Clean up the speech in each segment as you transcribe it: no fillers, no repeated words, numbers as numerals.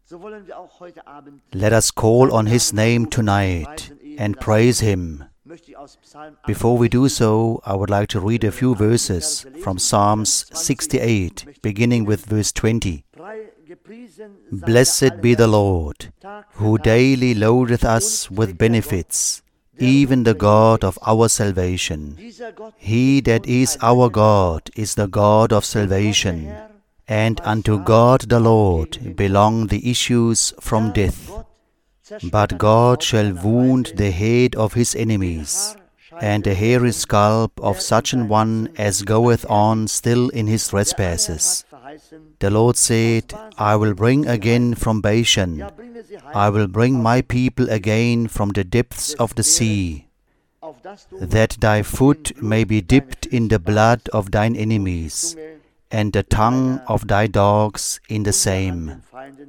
Let us call on His name tonight and praise Him. Before we do so, I would like to read a few verses from Psalms 68, beginning with verse 20. Blessed be the Lord, who daily loadeth us with benefits, even the God of our salvation. He that is our God is the God of salvation, and unto God the Lord belong the issues from death. But God shall wound the head of his enemies, and the hairy scalp of such an one as goeth on still in his trespasses. The Lord said, I will bring again from Bashan, I will bring my people again from the depths of the sea, that thy foot may be dipped in the blood of thine enemies, and the tongue of thy dogs in the same.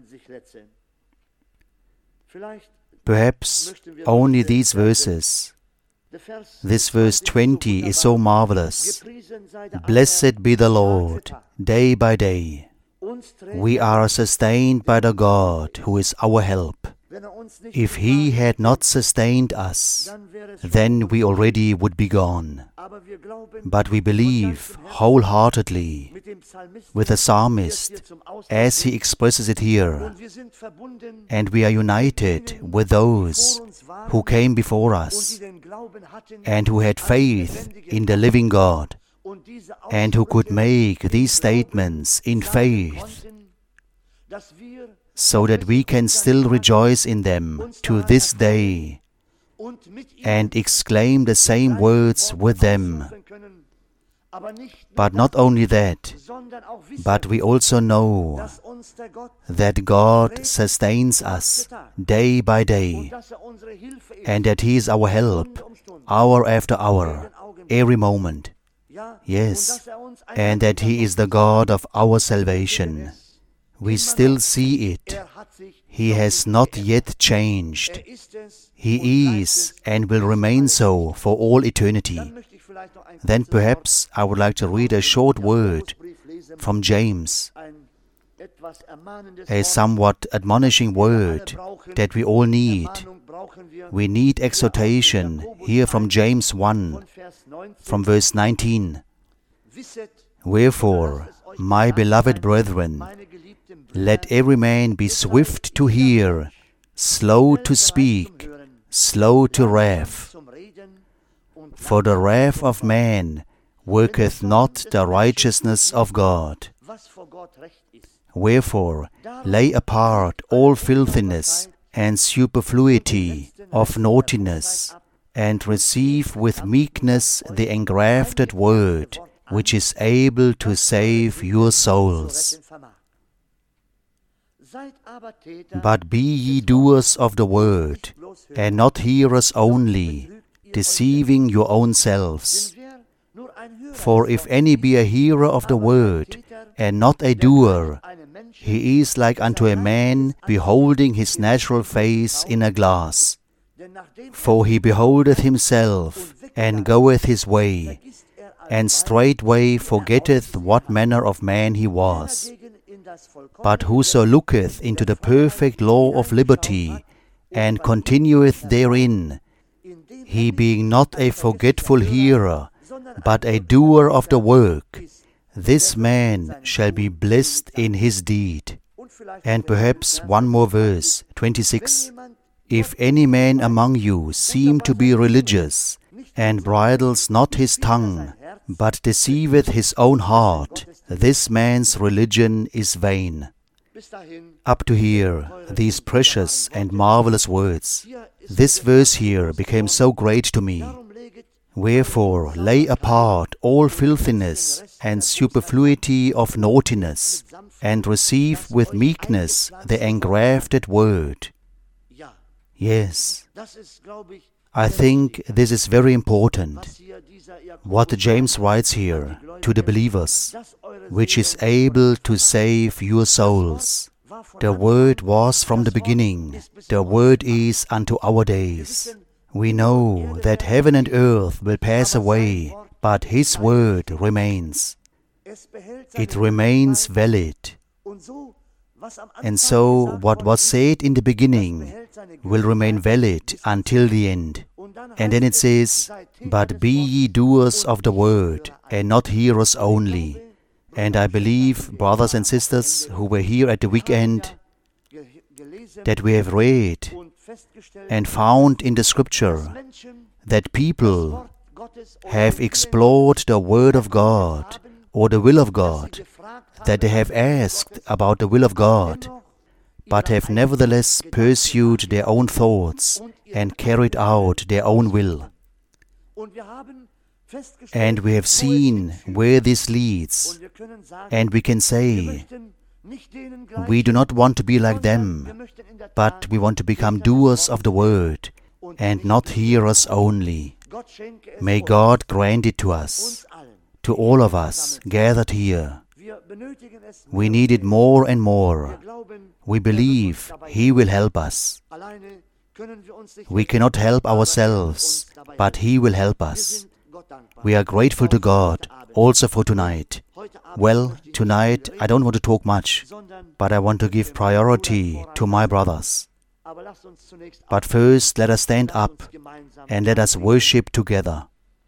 Perhaps only these verses. This verse 20 is so marvelous. Blessed be the Lord, day by day. We are sustained by the God who is our help. If He had not sustained us, then we already would be gone. But we believe wholeheartedly with the psalmist, as he expresses it here, and we are united with those who came before us and who had faith in the living God, and who could make these statements in faith, so that we can still rejoice in them to this day and exclaim the same words with them. But not only that, but we also know that God sustains us day by day, and that He is our help, hour after hour, every moment. Yes, and that He is the God of our salvation. We still see it. He has not yet changed. He is and will remain so for all eternity. Then perhaps I would like to read a short word from James, a somewhat admonishing word that we all need. We need exhortation here from James 1, from verse 19. Wherefore, my beloved brethren, let every man be swift to hear, slow to speak, slow to wrath. For the wrath of man worketh not the righteousness of God. Wherefore, lay apart all filthiness and superfluity of naughtiness, and receive with meekness the engrafted word, which is able to save your souls. But be ye doers of the word, and not hearers only, deceiving your own selves. For if any be a hearer of the word, and not a doer, he is like unto a man beholding his natural face in a glass. For he beholdeth himself, and goeth his way, and straightway forgetteth what manner of man he was. But whoso looketh into the perfect law of liberty, and continueth therein, he being not a forgetful hearer, but a doer of the work, this man shall be blessed in his deed. And perhaps one more verse, 26. If any man among you seem to be religious, and bridles not his tongue, but deceiveth his own heart, this man's religion is vain. Up to here, these precious and marvelous words. This verse here became so great to me. Wherefore, lay apart all filthiness and superfluity of naughtiness, and receive with meekness the engrafted word. Yes, I think this is very important, what James writes here to the believers, which is able to save your souls. The Word was from the beginning, the Word is unto our days. We know that heaven and earth will pass away, but His Word remains. It remains valid. And so what was said in the beginning will remain valid until the end. And then it says, "But be ye doers of the word, and not hearers only." And I believe, brothers and sisters who were here at the weekend, that we have read and found in the Scripture that people have explored the Word of God or the will of God, that they have asked about the will of God, but have nevertheless pursued their own thoughts and carried out their own will. And we have seen where this leads, and we can say, we do not want to be like them, but we want to become doers of the word, and not hearers only. May God grant it to us, to all of us gathered here. We need it more and more. We believe He will help us. We cannot help ourselves, but He will help us. We are grateful to God also for tonight. Well, tonight I don't want to talk much, but I want to give priority to my brothers. But first, let us stand up and let us worship together.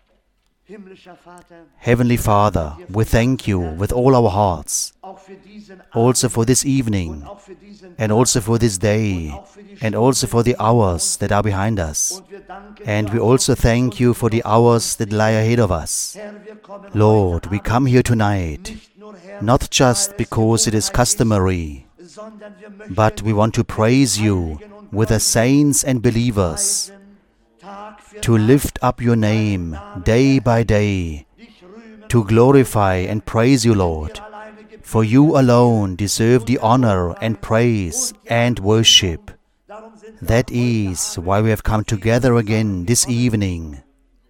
Heavenly Father, we thank You with all our hearts, also for this evening, and also for this day, and also for the hours that are behind us. And we also thank You for the hours that lie ahead of us. Lord, we come here tonight, not just because it is customary, but we want to praise You with the saints and believers, to lift up Your name day by day, to glorify and praise You, Lord. For You alone deserve the honor and praise and worship. That is why we have come together again this evening.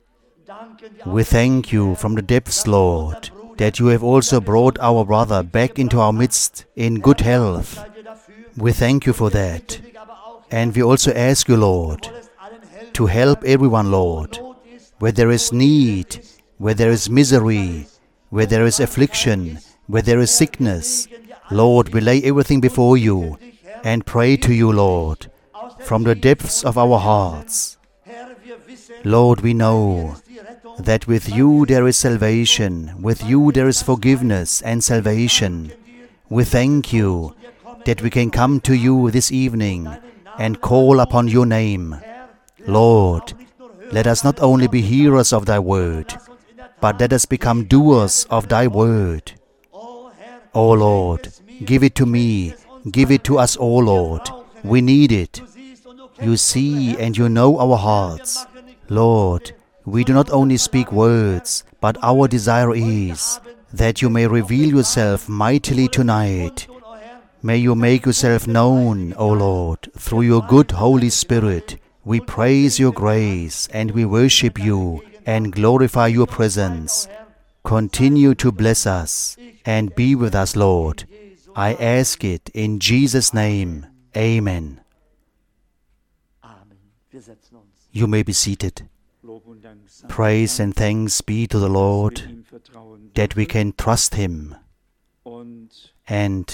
We thank You from the depths, Lord, that You have also brought our brother back into our midst in good health. We thank You for that. And we also ask You, Lord, to help everyone, Lord, where there is need, where there is misery, where there is affliction, where there is sickness. Lord, we lay everything before You and pray to You, Lord, from the depths of our hearts. Lord, we know that with You there is salvation, with You there is forgiveness and salvation. We thank You that we can come to You this evening and call upon Your name. Lord, let us not only be hearers of Thy word, but let us become doers of Thy word. O Lord, give it to me, give it to us all, Lord. We need it. You see and You know our hearts. Lord, we do not only speak words, but our desire is that You may reveal Yourself mightily tonight. May You make Yourself known, O Lord, through Your good Holy Spirit. We praise Your grace and we worship You and glorify Your presence. Continue to bless us and be with us, Lord. I ask it in Jesus' name. Amen. You may be seated. Praise and thanks be to the Lord that we can trust Him, and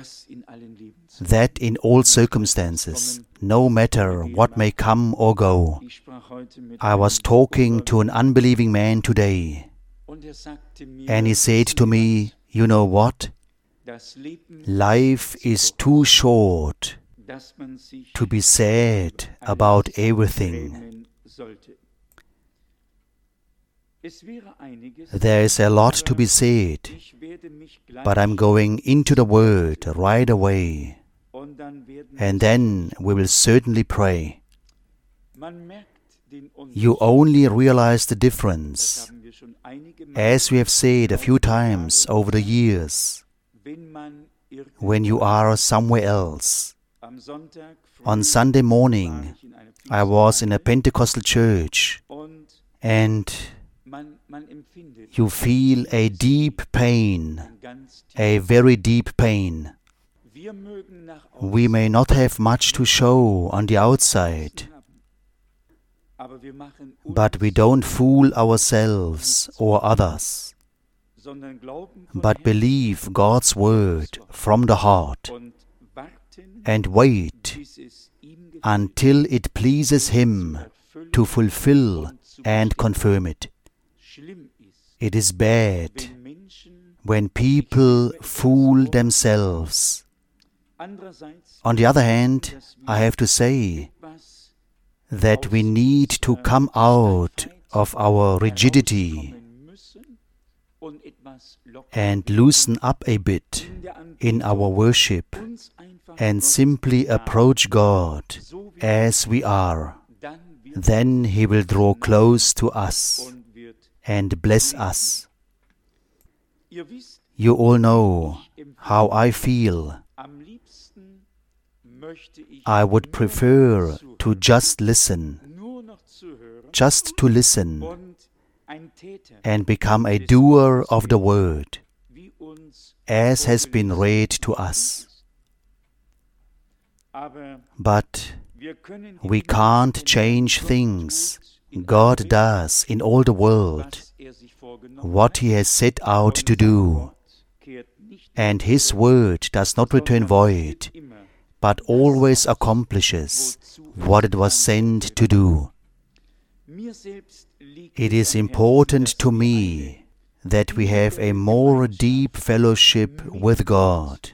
that in all circumstances, no matter what may come or go. I was talking to an unbelieving man today, and he said to me, "You know what? Life is too short to be sad about everything. There is a lot to be said, but I'm going into the Word right away, and then we will certainly pray." You only realize the difference, as we have said a few times over the years, when you are somewhere else. On Sunday morning, I was in a Pentecostal church, and you feel a deep pain, a very deep pain. We may not have much to show on the outside, but we don't fool ourselves or others, but believe God's word from the heart and wait until it pleases Him to fulfill and confirm it. It is bad when people fool themselves. On the other hand, I have to say that we need to come out of our rigidity and loosen up a bit in our worship and simply approach God as we are. Then He will draw close to us and bless us. You all know how I feel. I would prefer to just listen, just to listen, and become a doer of the word, as has been read to us. But we can't change things God does in all the world, what He has set out to do. And His word does not return void, but always accomplishes what it was sent to do. It is important to me that we have a more deep fellowship with God,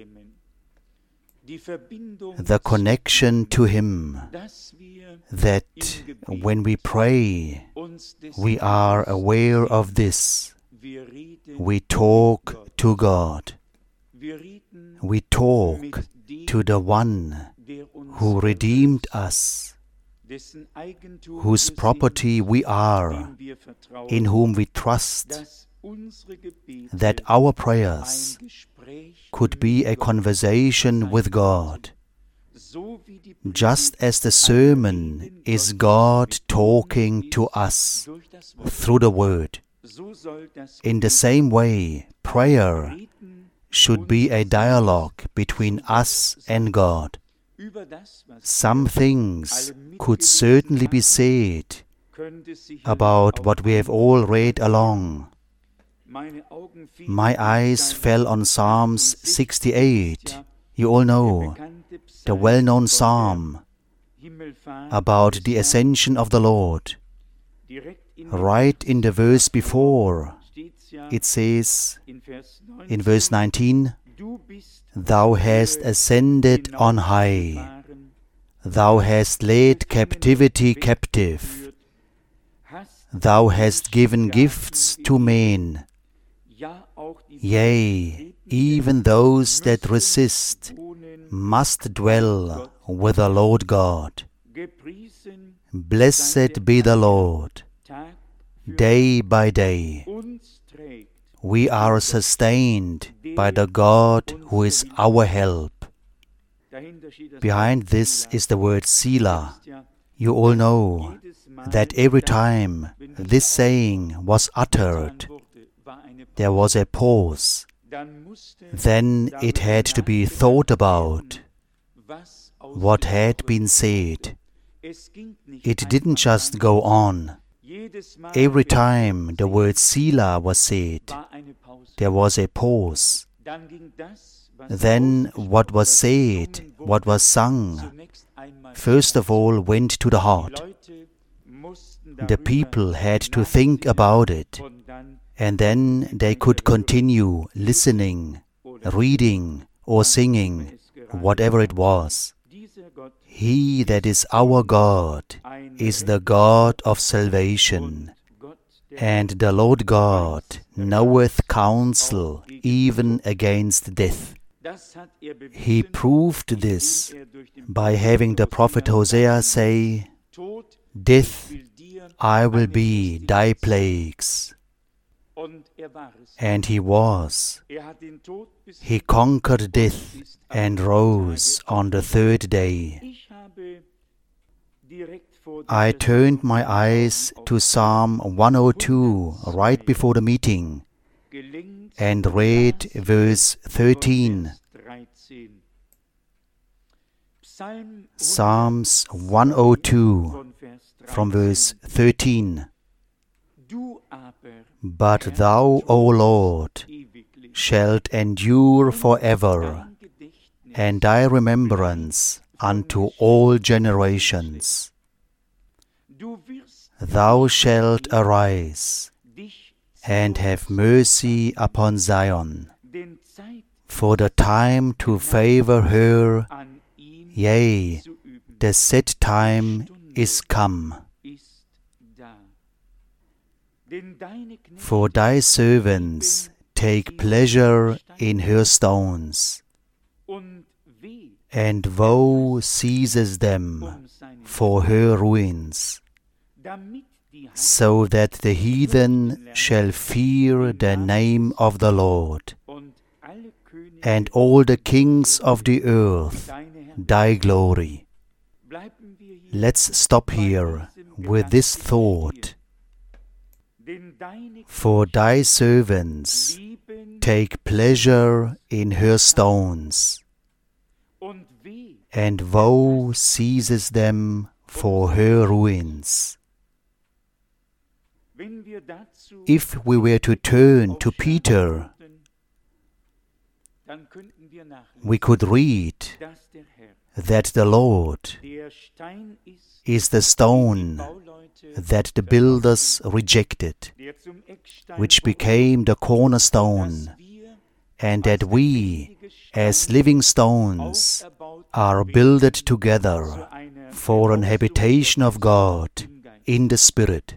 the connection to Him, that when we pray, we are aware of this. We talk to God. We talk to the One who redeemed us, whose property we are, in whom we trust, that our prayers could be a conversation with God, just as the sermon is God talking to us through the Word. In the same way, prayer should be a dialogue between us and God. Some things could certainly be said about what we have all read along. My eyes fell on Psalms 68. You all know, the well-known psalm about the ascension of the Lord. Right in the verse before, it says, in verse 19, Thou hast ascended on high, Thou hast led captivity captive, Thou hast given gifts to men, yea, even those that resist must dwell with the Lord God. Blessed be the Lord, day by day. We are sustained by the God who is our help. Behind this is the word Selah. You all know that every time this saying was uttered, there was a pause. Then it had to be thought about what had been said. It didn't just go on. Every time the word Selah was said, there was a pause. Then what was said, what was sung, first of all went to the heart. The people had to think about it, and then they could continue listening, reading, or singing, whatever it was. He that is our God is the God of salvation, and the Lord God knoweth counsel even against death. He proved this by having the prophet Hosea say, Death, I will be thy plagues. And he was. He conquered death and rose on the third day. I turned my eyes to Psalm 102 right before the meeting and read verse 13. Psalms 102 from verse 13. But thou, O Lord, shalt endure forever. and thy remembrance unto all generations. Thou shalt arise and have mercy upon Zion, for the time to favor her, yea, the set time is come. For thy servants take pleasure in her stones, and woe seizes them for her ruins, so that the heathen shall fear the name of the Lord, and all the kings of the earth thy glory. Let's stop here with this thought. For thy servants take pleasure in her stones, and woe seizes them for her ruins. If we were to turn to Peter, we could read that the Lord is the stone that the builders rejected, which became the cornerstone, and that we, as living stones, are builded together for an habitation of God in the Spirit.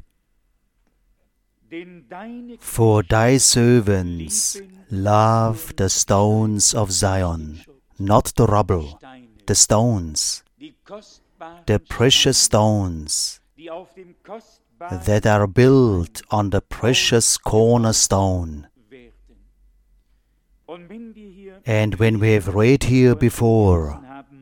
For thy servants love the stones of Zion, not the rubble, the stones, the precious stones that are built on the precious cornerstone. And when we have read here before,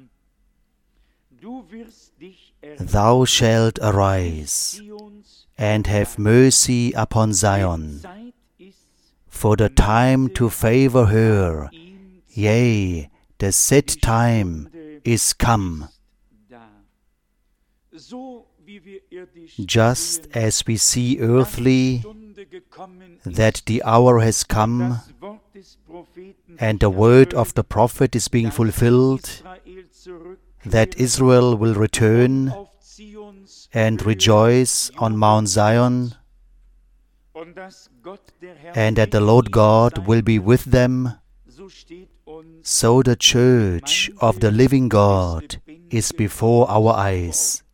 thou shalt arise and have mercy upon Zion, for the time to favor her, yea, the set time is come. Just as we see earthly that the hour has come and the word of the prophet is being fulfilled, that Israel will return and rejoice on Mount Zion, and that the Lord God will be with them, so the church of the living God is before our eyes.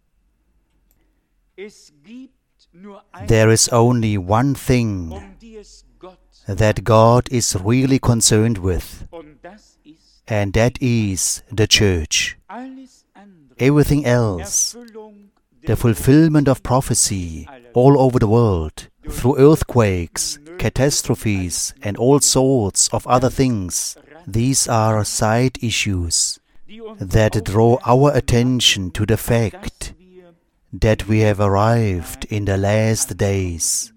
There is only one thing that God is really concerned with, and that is the church. Everything else, the fulfillment of prophecy all over the world, through earthquakes, catastrophes, and all sorts of other things, these are side issues that draw our attention to the fact that we have arrived in the last days.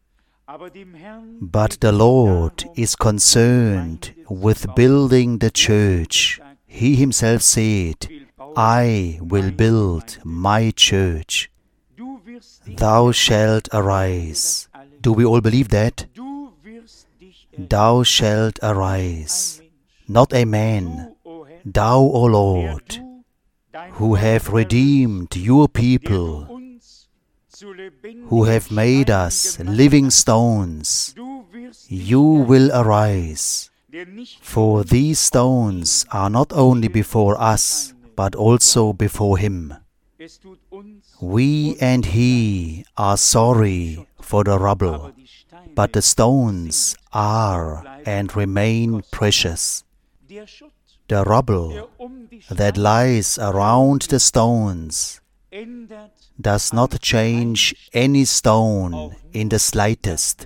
But the Lord is concerned with building the church. He himself said, I will build my church. Thou shalt arise. Do we all believe that? Thou shalt arise. Not a man. Thou, O Lord, who have redeemed your people, who have made us living stones, you will arise. For these stones are not only before us, but also before Him. We and He are sorry for the rubble, but the stones are and remain precious. The rubble that lies around the stones does not change any stone in the slightest.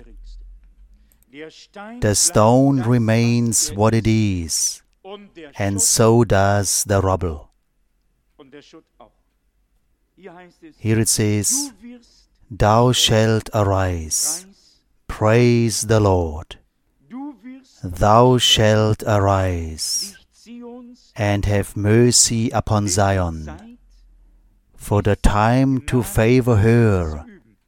The stone remains what it is, and so does the rubble. Here it says, Thou shalt arise. Praise the Lord. Thou shalt arise and have mercy upon Zion, for the time to favor her.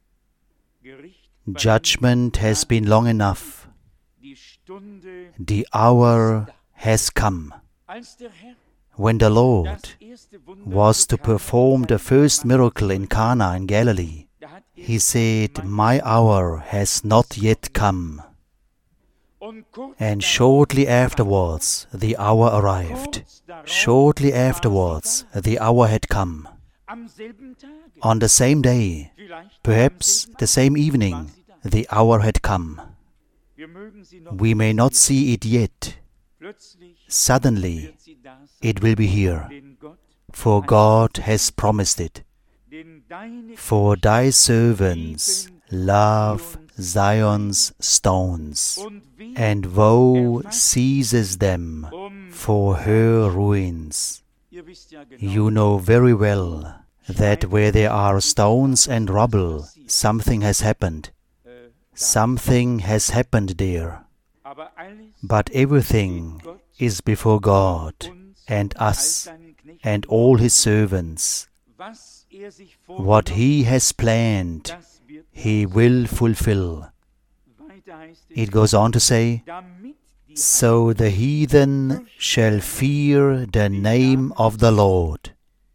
Judgment has been long enough. The hour has come. When the Lord was to perform the first miracle in Cana in Galilee, He said, "My hour has not yet come." And shortly afterwards, the hour arrived. Shortly afterwards, the hour had come. On the same day, perhaps the same evening, the hour had come. We may not see it yet. Suddenly, it will be here, for God has promised it. For thy servants love Zion's stones, and woe seizes them for her ruins. You know very well that where there are stones and rubble, something has happened. Something has happened there. But everything is before God and us and all His servants. What He has planned, He will fulfill. It goes on to say, "So the heathen shall fear the name of the Lord,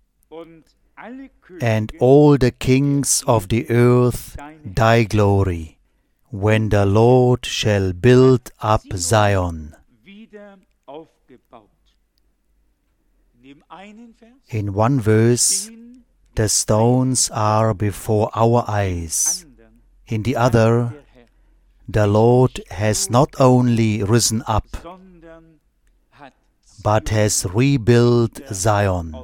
and all the kings of the earth thy glory, when the Lord shall build up Zion." In one verse, the stones are before our eyes. In the other, the Lord has not only risen up, but has rebuilt Zion,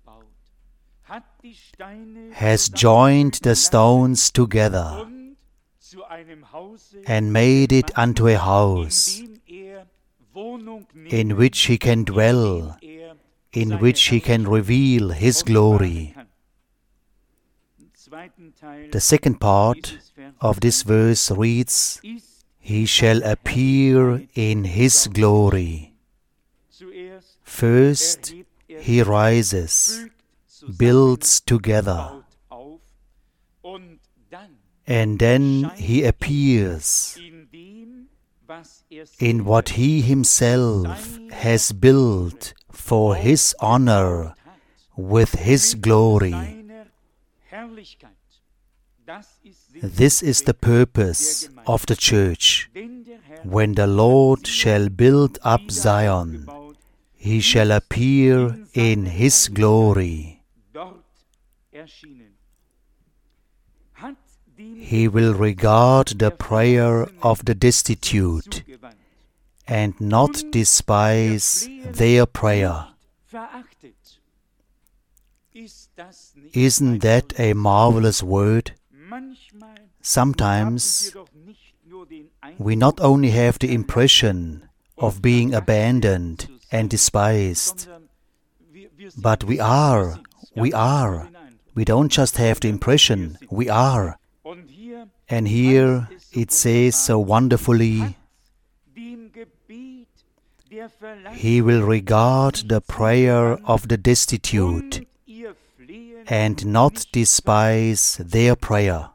has joined the stones together, and made it unto a house, in which He can dwell, in which He can reveal His glory. The second part of this verse reads, "He shall appear in His glory." First, He rises, builds together, and then He appears in what He Himself has built for His honor with His glory. This is the purpose of the church. When the Lord shall build up Zion, He shall appear in His glory. He will regard the prayer of the destitute and not despise their prayer. Isn't that a marvelous word? Sometimes we not only have the impression of being abandoned and despised, but we are. We don't just have the impression, we are. And here it says so wonderfully, He will regard the prayer of the destitute and not despise their prayer.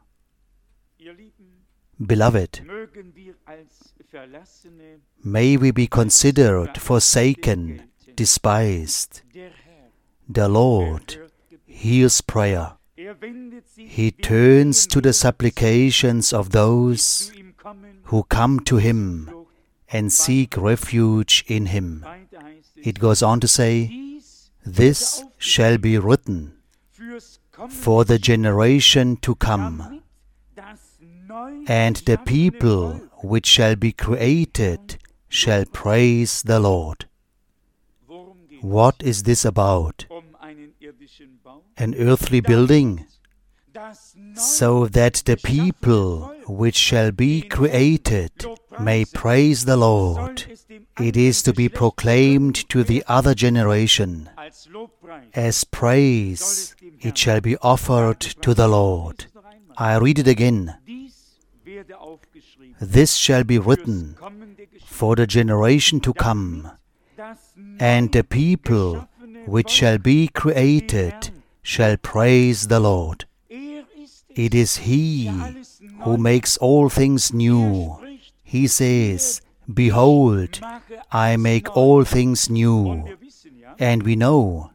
Beloved, may we be considered forsaken, despised. The Lord hears prayer. He turns to the supplications of those who come to Him and seek refuge in Him. It goes on to say, "This shall be written for the generation to come, and the people which shall be created shall praise the Lord." What is this about? An earthly building, so that the people which shall be created may praise the Lord. It is to be proclaimed to the other generation. As praise, it shall be offered to the Lord. I read it again. This shall be written for the generation to come, and the people which shall be created shall praise the Lord. It is He who makes all things new. He says, "Behold, I make all things new." And we know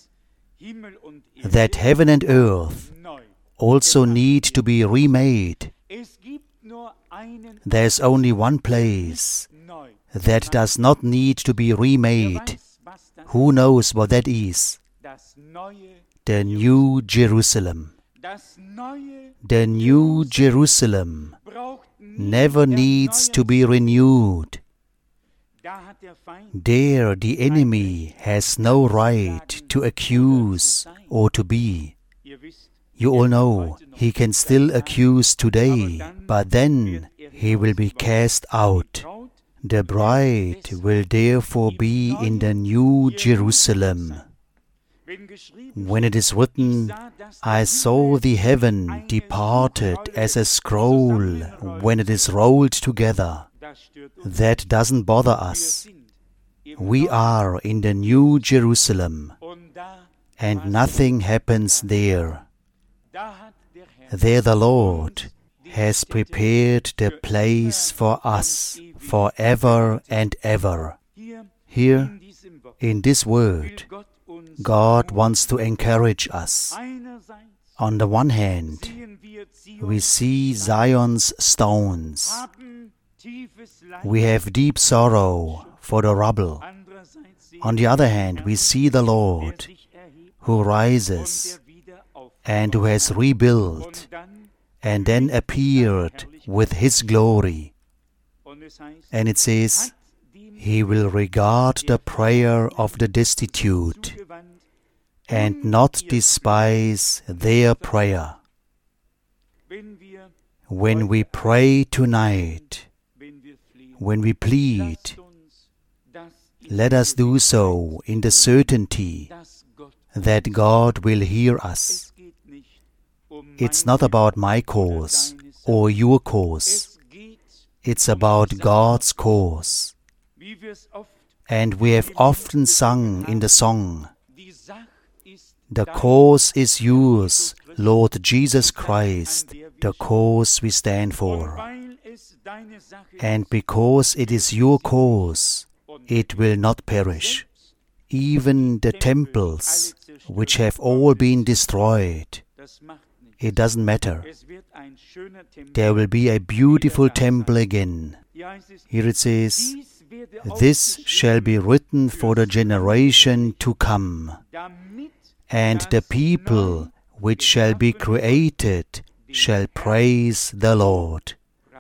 that heaven and earth also need to be remade. There's only one place that does not need to be remade. Who knows what that is? The New Jerusalem. The New Jerusalem never needs to be renewed. There the enemy has no right to accuse or to be. You all know he can still accuse today, but then he will be cast out. The bride will therefore be in the New Jerusalem. When it is written, I saw the heaven departed as a scroll when it is rolled together, that doesn't bother us. We are in the New Jerusalem, and nothing happens there. There the Lord has prepared the place for us forever and ever. Here, in this word, God wants to encourage us. On the one hand, we see Zion's stones. We have deep sorrow for the rubble. On the other hand, we see the Lord who rises and who has rebuilt and then appeared with His glory. And it says, He will regard the prayer of the destitute and not despise their prayer. When we pray tonight, when we plead, let us do so in the certainty that God will hear us. It's not about my cause or your cause. It's about God's cause. And we have often sung in the song, the cause is yours, Lord Jesus Christ, the cause we stand for. And because it is your cause, it will not perish. Even the temples, which have all been destroyed, it doesn't matter. There will be a beautiful temple again. Here it says, this shall be written for the generation to come, and the people which shall be created shall praise the Lord.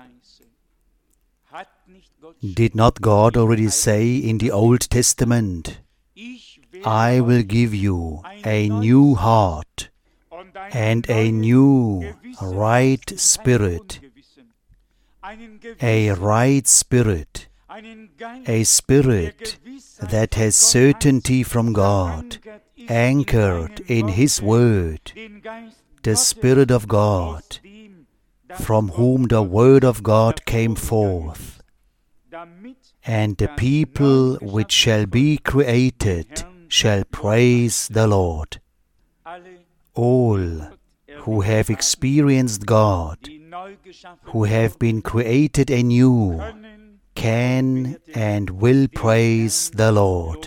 Did not God already say in the Old Testament, I will give you a new heart and a new right spirit, a right spirit, a spirit that has certainty from God, anchored in His Word, the Spirit of God, from whom the Word of God came forth, and the people which shall be created shall praise the Lord. All who have experienced God, who have been created anew, can and will praise the Lord.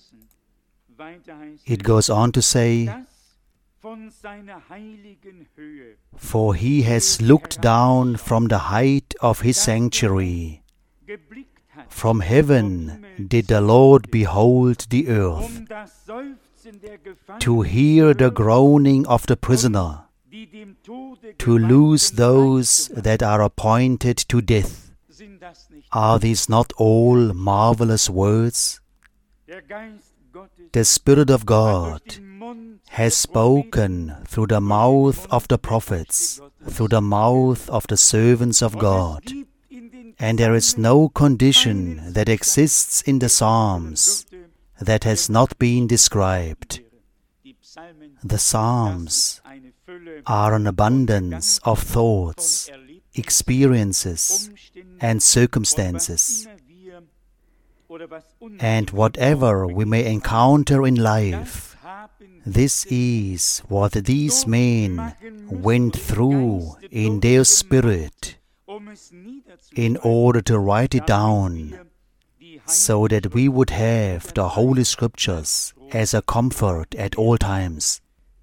It goes on to say, for He has looked down from the height of His sanctuary. From heaven did the Lord behold the earth, to hear the groaning of the prisoner, to loose those that are appointed to death. Are these not all marvelous words? The Spirit of God has spoken through the mouth of the prophets, through the mouth of the servants of God. And there is no condition that exists in the Psalms that has not been described. The Psalms are an abundance of thoughts, experiences, and circumstances. And whatever we may encounter in life, this is what these men went through in their spirit in order to write it down. so that we would have the Holy Scriptures as a comfort at all times,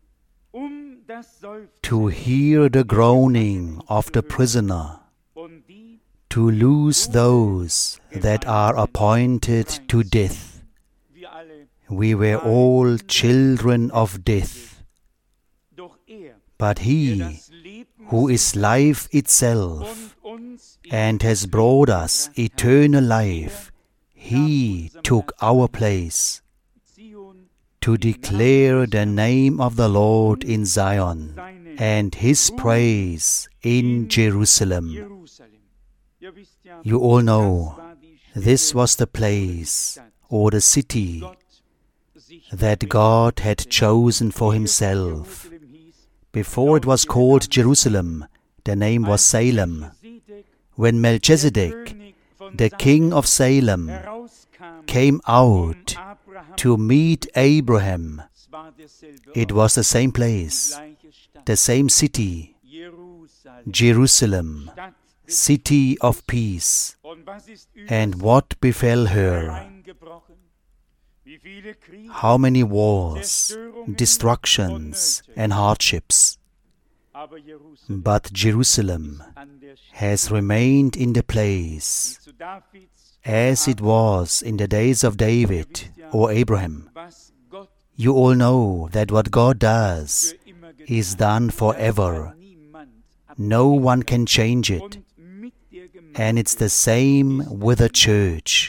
to hear the groaning of the prisoner, to loose those that are appointed to death. We were all children of death, but He, who is life itself, and has brought us eternal life, He took our place, to declare the name of the Lord in Zion, and His praise in Jerusalem. You all know, this was the place, or the city, that God had chosen for Himself. Before it was called Jerusalem, the name was Salem. When Melchizedek, the king of Salem, came out to meet Abraham, it was the same place, the same city, Jerusalem, city of peace. And what befell her? How many wars, destructions, and hardships. But Jerusalem has remained in the place as it was in the days of David or Abraham. You all know that what God does is done forever. No one can change it. And it's the same with the church.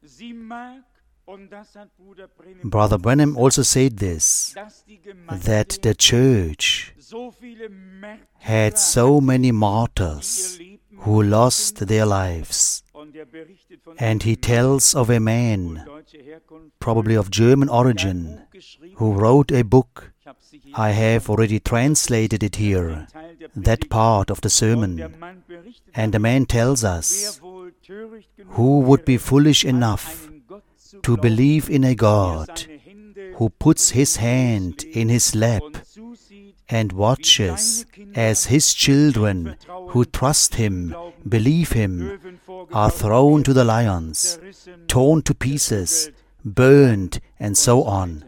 Brother Branham also said this, that the church had so many martyrs who lost their lives. And he tells of a man, probably of German origin, who wrote a book. I have already translated it here, that part of the sermon. And the man tells us, who would be foolish enough to believe in a God who puts his hand in his lap and watches as his children who trust him, believe him, are thrown to the lions, torn to pieces, burned, and so on.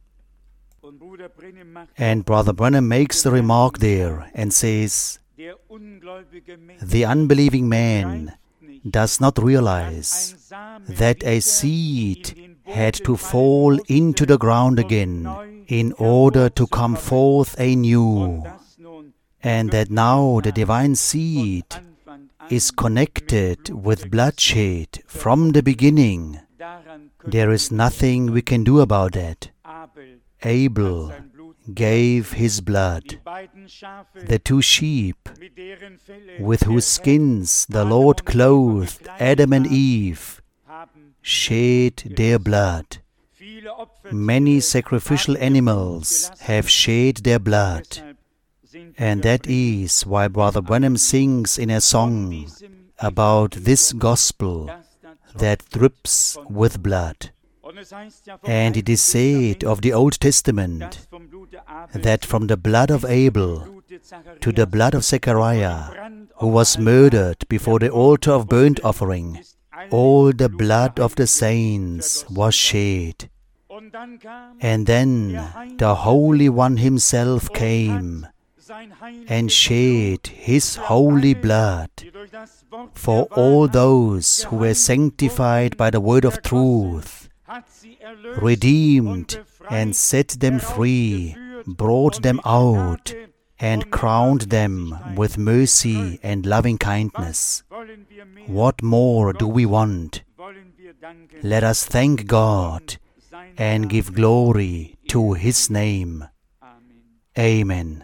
And Brother Branham makes the remark there and says, the unbelieving man does not realize that a seed had to fall into the ground again in order to come forth anew, and that now the divine seed is connected with bloodshed from the beginning. There is nothing we can do about that. Abel gave his blood. The two sheep, with whose skins the Lord clothed Adam and Eve, shed their blood. Many sacrificial animals have shed their blood. And that is why Brother Branham sings in a song about this gospel that drips with blood. And it is said of the Old Testament that from the blood of Abel to the blood of Zechariah, who was murdered before the altar of burnt offering, all the blood of the saints was shed. And then the Holy One Himself came and shed His holy blood for all those who were sanctified by the word of truth, redeemed and set them free, brought them out, and crowned them with mercy and loving kindness. What more do we want? Let us thank God and give glory to His name. Amen.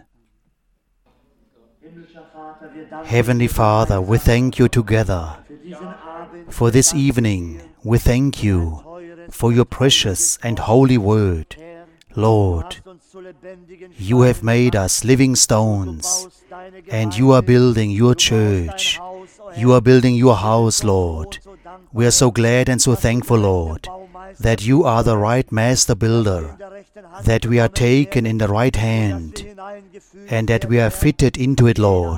Heavenly Father, we thank You together for this evening. We thank You for Your precious and holy word. Lord, You have made us living stones, and You are building Your church. You are building Your house, Lord. We are so glad and so thankful, Lord, that You are the right master builder, that we are taken in the right hand, and that we are fitted into it, Lord.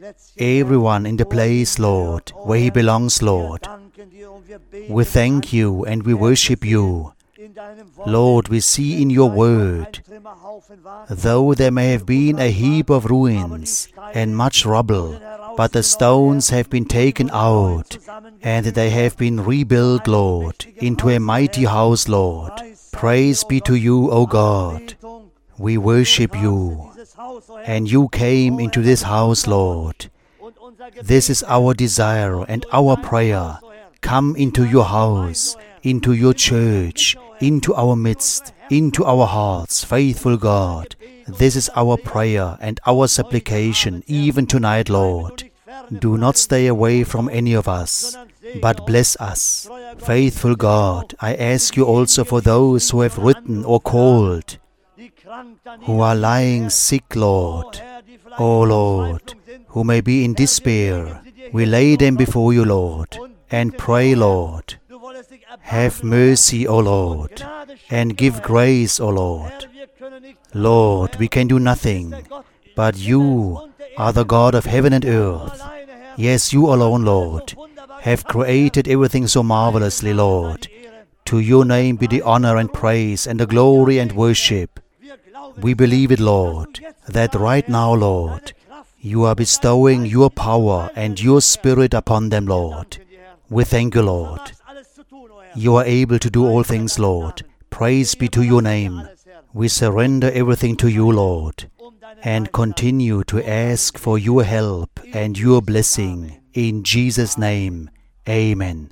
everyone in the place, Lord, where he belongs, Lord. We thank you and we worship you. Lord, we see in your word, though there may have been a heap of ruins and much rubble, but the stones have been taken out, and they have been rebuilt, Lord, into a mighty house, Lord. Praise be to you, O God. We worship you, and you came into this house, Lord. This is our desire and our prayer. Come into your house, into your church, into our midst, into our hearts, faithful God. This is our prayer and our supplication, even tonight, Lord. Do not stay away from any of us, but bless us. Faithful God, I ask you also for those who have written or called, who are lying sick, Lord. Oh Lord, who may be in despair. We lay them before you, Lord, and pray, Lord. Have mercy, O Lord, and give grace, O Lord. Lord, we can do nothing, but you are the God of heaven and earth. Yes, you alone, Lord, have created everything so marvelously, Lord. To your name be the honor and praise and the glory and worship. We believe it, Lord, that right now, Lord, you are bestowing your power and your Spirit upon them, Lord. We thank you, Lord. You are able to do all things, Lord. Praise be to your name. We surrender everything to you, Lord, and continue to ask for your help and your blessing. In Jesus' name, amen.